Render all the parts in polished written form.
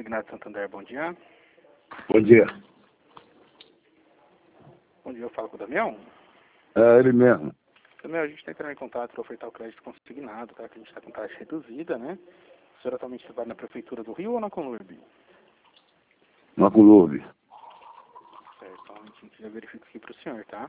Consignado Santander, bom dia. Bom dia. Bom dia, eu falo com o Damião. É ele mesmo. Damião, a gente está entrando em contato para ofertar o crédito consignado, tá? Que a gente está com taxa reduzida, né? O senhor atualmente trabalha na Prefeitura do Rio ou na Conurb? Na Conurb. Certo, então a gente já verifica aqui para o senhor, tá?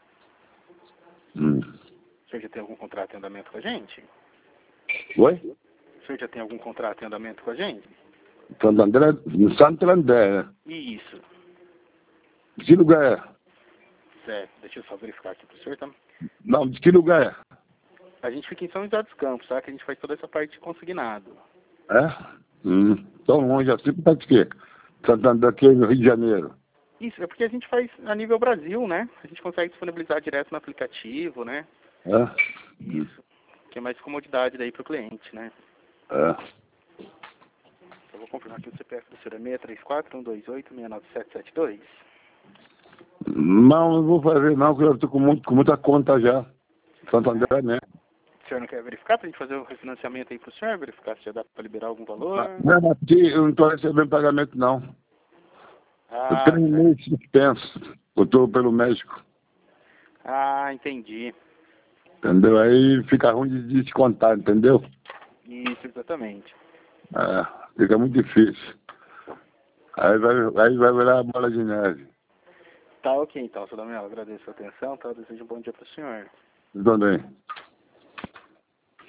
O senhor já tem algum contrato em andamento com a gente? Oi? O senhor já tem algum contrato em andamento com a gente? Santander, no Santander, né? Isso. De que lugar é? Certo, deixa eu só verificar aqui para o senhor, tá? Não, de que lugar é? A gente fica em São José dos Campos, tá? Que a gente faz toda essa parte de consignado. É? Tão longe assim, tá de quê? Santander aqui no Rio de Janeiro. Isso, é porque a gente faz a nível Brasil, né? A gente consegue disponibilizar direto no aplicativo, né? É? Isso. Que é mais comodidade daí para o cliente, né? É. Eu vou confirmar aqui o CPF do senhor é 634-128-69772. Não, não vou fazer não, porque eu tô com muita conta já. Santander mesmo. O senhor não quer verificar para a gente fazer o refinanciamento aí para o senhor? Verificar se já dá para liberar algum valor? Não, aqui eu não estou recebendo pagamento não. Eu Ah, tenho um certo. mês suspenso. Eu estou pelo médico. Ah, entendi. Entendeu? Aí fica ruim de descontar, entendeu? Isso, exatamente. É, fica muito difícil. Aí vai virar a bola de neve. Tá ok então, seu Damião. Agradeço a atenção, tá? Eu desejo um bom dia para o senhor. Tudo bem.